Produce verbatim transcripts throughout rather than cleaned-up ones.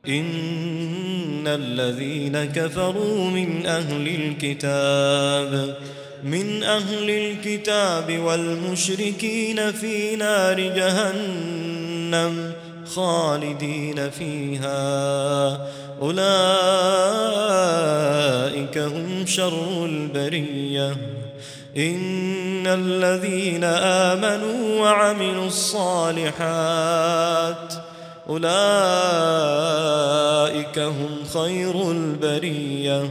إن الذين كفروا من أهل الكتاب من أهل الكتاب والمشركين في نار جهنم خالدين فيها أولئك هم شر البرية إن الذين آمنوا وعملوا الصالحات أولئك هم خير البرية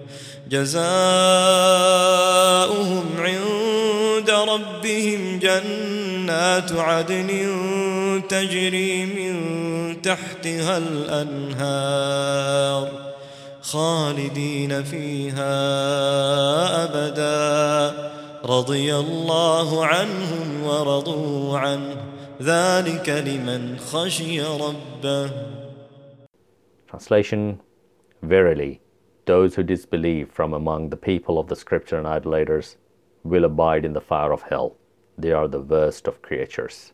جزاؤهم عند ربهم جنات عدن تجري من تحتها الأنهار خالدين فيها أبدا رضي الله عنهم ورضوا عنه ذلك لمن خشي ربه. Translation: Verily, those who disbelieve from among the people of the scripture and idolaters will abide in the fire of hell. They are the worst of creatures.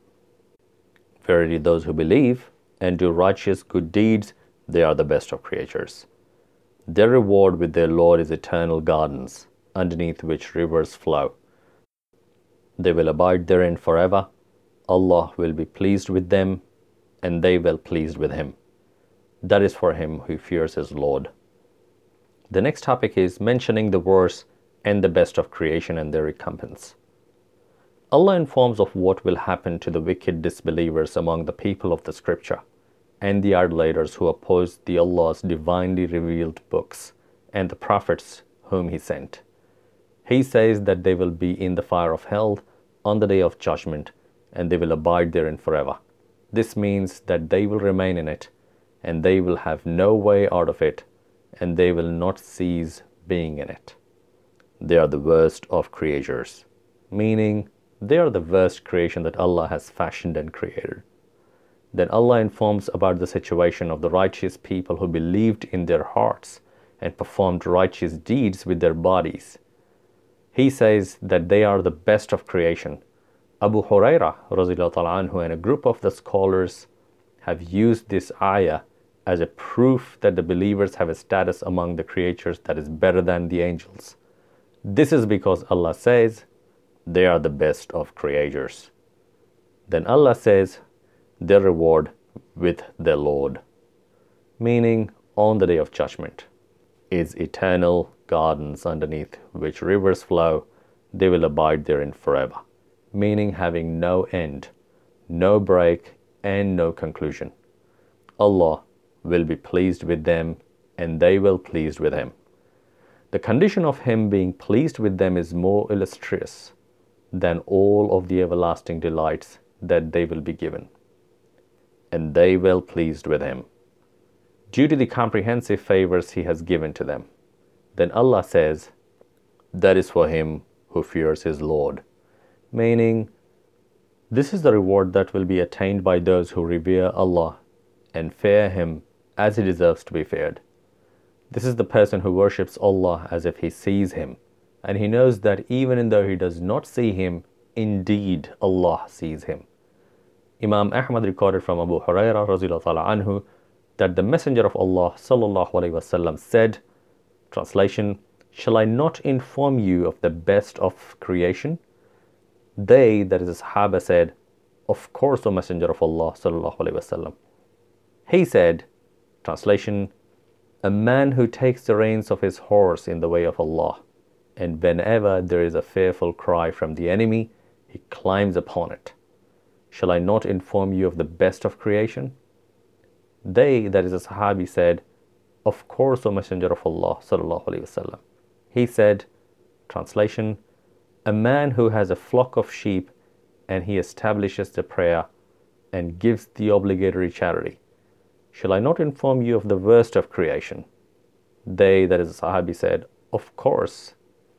Verily, those who believe and do righteous good deeds, they are the best of creatures. Their reward with their Lord is eternal gardens, underneath which rivers flow. They will abide therein forever. Allah will be pleased with them, and they will pleased with Him. That is for him who fears his Lord. The next topic is mentioning the verse and the best of creation and their recompense. Allah informs of what will happen to the wicked disbelievers among the people of the scripture and the idolaters who oppose the Allah's divinely revealed books and the prophets whom He sent. He says that they will be in the fire of hell on the day of judgment, and they will abide therein forever. This means that they will remain in it, and they will have no way out of it, and they will not cease being in it. They are the worst of creatures, meaning they are the worst creation that Allah has fashioned and created. Then Allah informs about the situation of the righteous people who believed in their hearts and performed righteous deeds with their bodies. He says that they are the best of creation. Abu Hurairah radhiyallahu ta'ala anhu and a group of the scholars have used this ayah as a proof that the believers have a status among the creatures that is better than the angels. This is because Allah says they are the best of creators. Then Allah says their reward with their Lord, meaning on the day of judgment, is eternal gardens underneath which rivers flow. They will abide therein forever, meaning having no end, no break, and no conclusion. Allah will be pleased with them, and they will be pleased with Him. The condition of Him being pleased with them is more illustrious than all of the everlasting delights that they will be given. And they will be pleased with Him, due to the comprehensive favors He has given to them. Then Allah says, that is for him who fears his Lord, meaning this is the reward that will be attained by those who revere Allah and fear Him as He deserves to be feared. This is the person who worships Allah as if he sees Him, and he knows that even though he does not see Him, indeed Allah sees him. Imam Ahmad recorded from Abu Hurairah radhiyallahu ta'ala anhu that the Messenger of Allah sallallahu alaihi wasallam said, translation, shall I not inform you of the best of creation? They, that is the Sahaba, said, of course, O Messenger of Allah sallallahu alaihi wasallam. He said, translation, a man who takes the reins of his horse in the way of Allah, and whenever there is a fearful cry from the enemy, he climbs upon it. Shall I not inform you of the best of creation? They, that is a Sahabi, said, of course, O Messenger of Allah sallallahu alaihi wasallam. He said, translation, a man who has a flock of sheep and he establishes the prayer and gives the obligatory charity. Shall I not inform you of the worst of creation? They, that is a Sahabi, said, of course.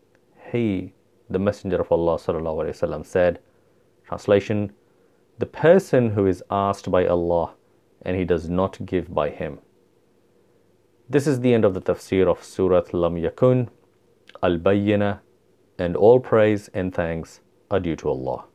He, the Messenger of Allah sallallahu alaihi wasallam, said, translation, the person who is asked by Allah and he does not give by Him. This is the end of the tafsir of Surah Lam Yakun, Al-Bayyinah, and all praise and thanks are due to Allah.